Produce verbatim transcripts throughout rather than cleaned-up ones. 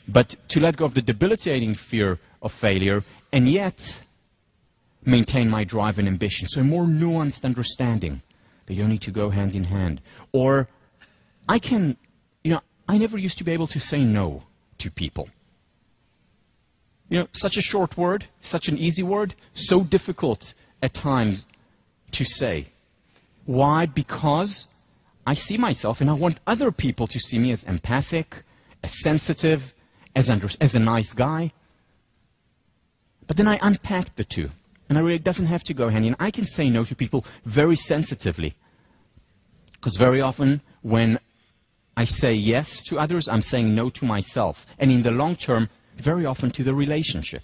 But to let go of the debilitating fear of failure and yet maintain my drive and ambition. So a more nuanced understanding. They don't need to go hand in hand. Or I can, you know, I never used to be able to say no to people. You know, such a short word, such an easy word, so difficult at times to say. Why? Because I see myself and I want other people to see me as empathic, as sensitive, as, under, as a nice guy. But then I unpack the two. And I really, it doesn't have to go hand in hand. I can say no to people very sensitively. Because very often when I say yes to others, I'm saying no to myself. And in the long term, very often to the relationship.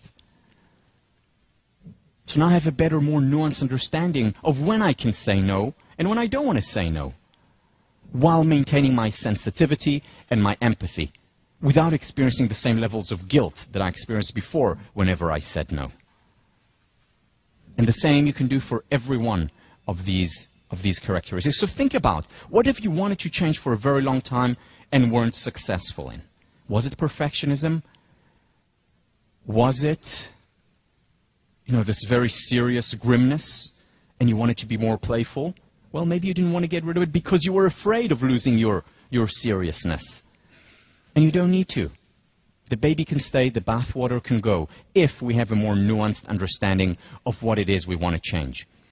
So now I have a better, more nuanced understanding of when I can say no and when I don't want to say no, while maintaining my sensitivity and my empathy, without experiencing the same levels of guilt that I experienced before whenever I said no. And the same you can do for every one of these of these characteristics. So think about, what if you wanted to change for a very long time and weren't successful in? Was it perfectionism? Was it, you know, this very serious grimness and you wanted to be more playful? Well, maybe you didn't want to get rid of it because you were afraid of losing your, your seriousness. And you don't need to. The baby can stay, the bathwater can go, if we have a more nuanced understanding of what it is we want to change.